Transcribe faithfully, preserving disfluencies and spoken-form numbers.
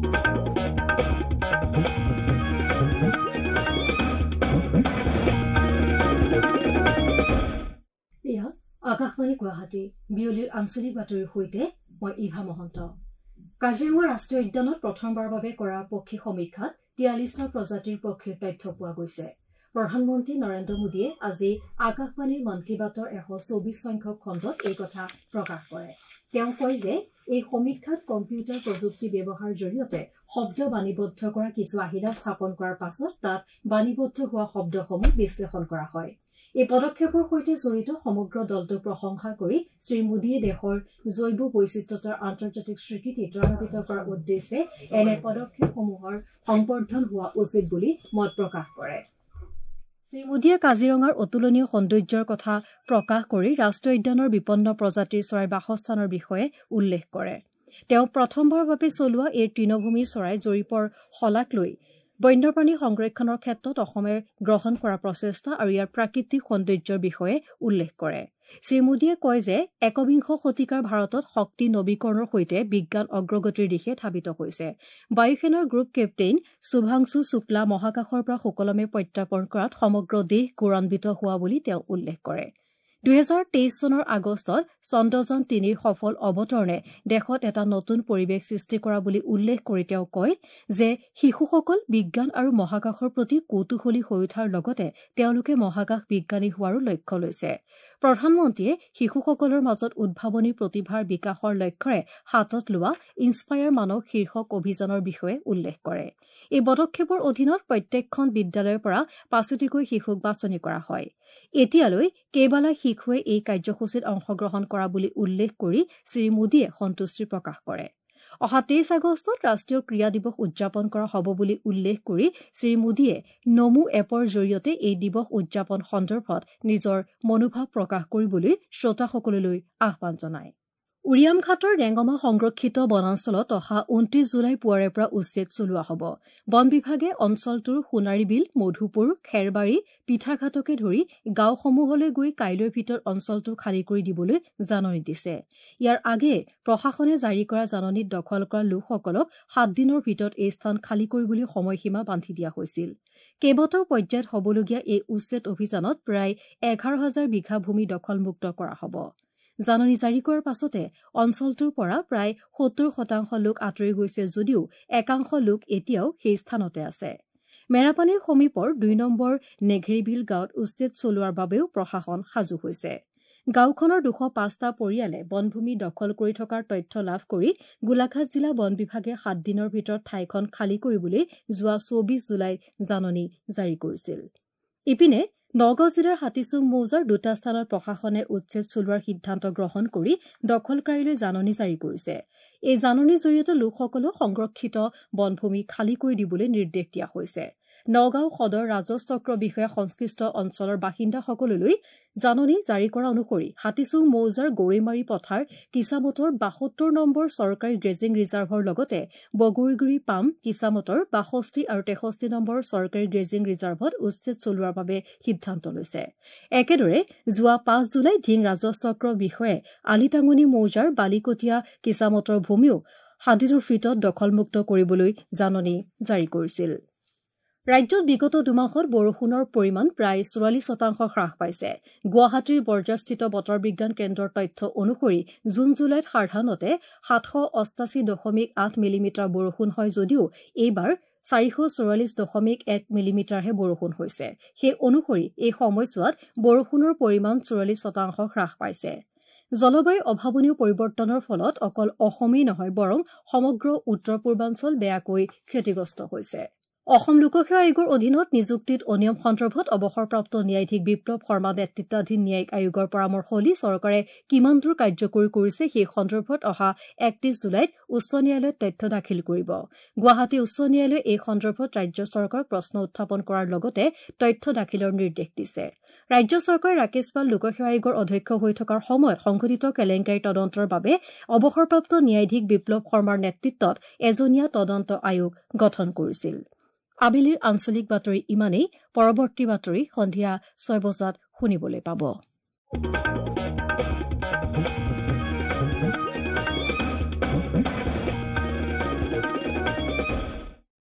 আকাশবাণী গুৱাহাটী বিয়লিৰ আঞ্চলিক বাতৰিৰ সৈতে মই ইভা মহন্ত। কাজিৰঙা ৰাষ্ট্ৰীয় উদ্যানত প্ৰথমবাৰৰ বাবে কৰা পক্ষী সমীক্ষাত তিয়াল্লিছটা প্ৰজাতিৰ পক্ষীৰ তথ্য পোৱা গৈছে। প্ৰধানমন্ত্ৰী নৰেন্দ্ৰ মোদীয়ে আজি আকাশবাণীৰ মন কী বাতৰ এশ চৌবিশ সংখ্যক খণ্ডত এই কথা প্ৰকাশ কৰে। তেওঁ কয় যে এই সমীক্ষাত কম্পিউটাৰ প্ৰযুক্তি ব্যৱহাৰৰ জৰিয়তে শব্দ বাণীবদ্ধ কৰা কিছু আহিলা স্থাপন কৰাৰ পাছত তাত বাণীবদ্ধ হোৱা শব্দসমূহ বিশ্লেষণ কৰা হয়। এই পদক্ষেপৰ সৈতে জড়িত সমগ্ৰ দলটোক প্ৰশংসা কৰি শ্ৰীমোদীয়ে দেশৰ জৈৱ বৈচিত্ৰতাৰ আন্তৰ্জাতিক স্বীকৃতি ত্বৰান্বিত কৰাৰ উদ্দেশ্যে এনে পদক্ষেপসমূহৰ সম্বৰ্ধন হোৱা উচিত বুলি মত প্ৰকাশ কৰে। শ্ৰীমোদীয়ে কাজিৰঙাৰ অতুলনীয় সৌন্দৰ্যৰ কথা প্ৰকাশ কৰি ৰাষ্ট্ৰীয় উদ্যানৰ বিপন্ন প্ৰজাতিৰ চৰাইৰ বাসস্থানৰ বিষয়ে উল্লেখ কৰে। তেওঁ প্ৰথমবাৰৰ বাবে চলোৱা এই তৃণভূমি চৰাই জৰীপৰ শলাগ লৈ বন্যপ্ৰাণী সংৰক্ষণৰ ক্ষেত্ৰত অসমে গ্ৰহণ কৰা প্ৰচেষ্টা আৰু ইয়াৰ প্ৰাকৃতিক সৌন্দৰ্যৰ বিষয়ে উল্লেখ কৰে। শ্ৰীমোদীয়ে কয় যে একবিংশ শতিকাৰ ভাৰতত শক্তি নবীকৰণৰ সৈতে বিজ্ঞান অগ্ৰগতিৰ দিশে ধাবিত হৈছে। বায়ুসেনাৰ গ্ৰুপ কেপ্টেইন শুভাংশু শুক্লা মহাকাশৰ পৰা সুকলমে প্ৰত্যাৰ্পণ কৰাত সমগ্ৰ দেশ গৌৰৱান্বিত হোৱা বুলি তেওঁ উল্লেখ কৰে। দুহেজাৰ তেইছ চনৰ আগষ্টত চন্দ্ৰযান তিনিৰ সফল অৱতৰণে দেশত এটা নতুন পৰিৱেশ সৃষ্টি কৰা বুলি উল্লেখ কৰি তেওঁ কয় যে শিশুসকল বিজ্ঞান আৰু মহাকাশৰ প্ৰতি কৌতূহলী হৈ উঠাৰ লগতে তেওঁলোকে মহাকাশ বিজ্ঞানী হোৱাৰো লক্ষ্য লৈছে। প্ৰধানমন্ত্ৰীয়ে শিশুসকলৰ মাজত উদ্ভাৱনী প্ৰতিভাৰ বিকাশৰ লক্ষ্যৰে হাতত লোৱা ইন্সপায়াৰ মানৱ শীৰ্ষক অভিযানৰ বিষয়ে উল্লেখ কৰে। এই পদক্ষেপৰ অধীনত প্ৰত্যেকখন বিদ্যালয়ৰ পৰা পাঁচোটিকৈ শিশুক বাছনি কৰা হয়। এতিয়ালৈ কেইবালাখ শিশুৱে এই কাৰ্যসূচীত অংশগ্ৰহণ কৰা বুলি উল্লেখ কৰি শ্ৰীমোদীয়ে সন্তুষ্টি প্ৰকাশ কৰে। অহা তেইছ আগষ্টত ৰাষ্ট্ৰীয় ক্ৰীড়া দিৱস উদযাপন কৰা হ'ব বুলি উল্লেখ কৰি শ্ৰীমোদীয়ে নমো এপৰ জৰিয়তে এই দিৱস উদযাপন সন্দৰ্ভত নিজৰ মনোভাৱ প্ৰকাশ কৰিবলৈ শ্ৰোতাসকললৈ আহ্বান জনায়। উৰিয়াম ঘাটৰ ৰেংগমা সংৰক্ষিত বনাঞ্চলত অহা ঊনত্ৰিশ জুলাই পুৱাৰে পৰা উচ্ছেদ চলোৱা হ'ব। বন বিভাগে অঞ্চলটোৰ সোণাৰীবিল, মধুপুৰ, খেৰবাৰী, পিঠাঘাটকে ধৰি গাঁওসমূহলৈ গৈ কাইলৈৰ ভিতৰত অঞ্চলটো খালী কৰি দিবলৈ জাননী দিছে। ইয়াৰ আগেয়ে প্ৰশাসনে জাৰি কৰা জাননীত দখল কৰা লোকসকলক সাত দিনৰ ভিতৰত এই স্থান খালী কৰিবলৈ সময়সীমা বান্ধি দিয়া হৈছিল। কেইবাটাও পৰ্যায়ত হ'বলগীয়া এই উচ্ছেদ অভিযানত প্ৰায় এঘাৰ হাজাৰ বিঘা ভূমি দখলমুক্ত কৰা হ'ব। জাননী জাৰি কৰাৰ পাছতে অঞ্চলটোৰ পৰা প্ৰায় সত্তৰ শতাংশ লোক আঁতৰি গৈছে যদিও একাংশ লোক এতিয়াও সেই স্থানতে আছে। মেৰাপানীৰ সমীপৰ দুই নম্বৰ নেঘেৰিবিল গাঁৱত উচ্ছেদ চলোৱাৰ বাবেও প্ৰশাসন সাজু হৈছে। গাঁওখনৰ দুশ পাঁচটা পৰিয়ালে বনভূমি দখল কৰি থকাৰ তথ্য লাভ কৰি গোলাঘাট জিলা বন বিভাগে সাত দিনৰ ভিতৰত ঠাইখন খালী কৰিবলৈ যোৱা চৌবিশ জুলাইত জাননী জাৰি কৰিছিল। ইপিনে নগাঁও জিলাৰ হাতীচুং মৌজাৰ দুটা স্থানত প্ৰশাসনে উচ্ছেদ চলোৱাৰ সিদ্ধান্ত গ্ৰহণ কৰি দখলকাৰীলৈ জাননী জাৰি কৰিছে। এই জাননীৰ জৰিয়তে লোকসকলক সংৰক্ষিত বনভূমি খালী কৰি দিবলৈ নিৰ্দেশ দিয়া হৈছে। নগাঁও সদৰ ৰাজহ চক্ৰ বিষয়া সংশ্লিষ্ট অঞ্চলৰ বাসিন্দাসকললৈ জাননী জাৰি কৰা অনুসৰি হাতীচুং মৌজাৰ গৰৈমাৰী পথাৰ কিছামতৰ বাসত্তৰ নম্বৰ চৰকাৰী গ্ৰেজিং ৰিজাৰ্ভৰ লগতে বগৰীগুৰি পাম কিছামতৰ বাষষ্ঠি আৰু তেষষ্ঠি নম্বৰ চৰকাৰী গ্ৰেজিং ৰিজাৰ্ভত উচ্ছেদ চলোৱাৰ বাবে সিদ্ধান্ত লৈছে। একেদৰে যোৱা পাঁচ জুলাই ধিং ৰাজহ চক্ৰ বিষয়াই আলিটাঙনি মৌজাৰ বালিকটীয়া কিছামতৰ ভূমিও সাতদিনৰ ভিতৰত দখলমুক্ত কৰিবলৈ জাননী জাৰি কৰিছিল। ৰাজ্যত বিগত দুমাহত বৰষুণৰ পৰিমাণ প্ৰায় চৌৰাল্লিছ শতাংশ হ্ৰাস পাইছে। গুৱাহাটীৰ বৰজাৰস্থিত বতৰ বিজ্ঞান কেন্দ্ৰৰ তথ্য অনুসৰি জুন জুলাইত সাধাৰণতে সাতশ অষ্টাশী দশমিক আঠ মিলিমিটাৰ বৰষুণ হয় যদিও এইবাৰ চাৰিশ চৌৰাল্লিছ দশমিক এক মিলিমিটাৰহে বৰষুণ হৈছে। সেই অনুসৰি এই সময়ছোৱাত বৰষুণৰ পৰিমাণ চৌৰাল্লিছ শতাংশ হ্ৰাস পাইছে। জলবায়ু অভাৱনীয় পৰিৱৰ্তনৰ ফলত অকল অসমেই নহয় বৰং সমগ্ৰ উত্তৰ পূৰ্বাঞ্চল বেয়াকৈ ক্ষতিগ্ৰস্ত হৈছে। অসম লোকসেৱা আয়োগৰ অধীনত নিযুক্তিত অনিয়ম সন্দৰ্ভত অৱসৰপ্ৰাপ্ত ন্যায়াধীশ বিপ্লৱ শৰ্মা নেতৃত্বাধীন ন্যায়িক আয়োগৰ পৰামৰ্শৱলী চৰকাৰে কিমান দূৰ কাৰ্যকৰী কৰিছে সেই সন্দৰ্ভত অহা একত্ৰিশ জুলাইত উচ্চ ন্যায়ালয়ত তথ্য দাখিল কৰিব। গুৱাহাটী উচ্চ ন্যায়ালয়ে এই সন্দৰ্ভত ৰাজ্য চৰকাৰক প্ৰশ্ন উত্থাপন কৰাৰ লগতে তথ্য দাখিলৰ নিৰ্দেশ দিছে। ৰাজ্য চৰকাৰে ৰাকেশ পাল লোকসেৱা আয়োগৰ অধ্যক্ষ হৈ থকাৰ সময়ত সংঘটিত কেলেংকাৰী তদন্তৰ বাবে অৱসৰপ্ৰাপ্ত ন্যায়াধীশ বিপ্লৱ শৰ্মাৰ নেতৃত্বত এজনীয়া তদন্ত আয়োগ গঠন কৰিছিল। আবেলিৰ আঞ্চলিক বাতৰি ইমানেই। পৰৱৰ্তী বাতৰি সন্ধিয়া ছয় বজাত শুনিবলৈ পাব।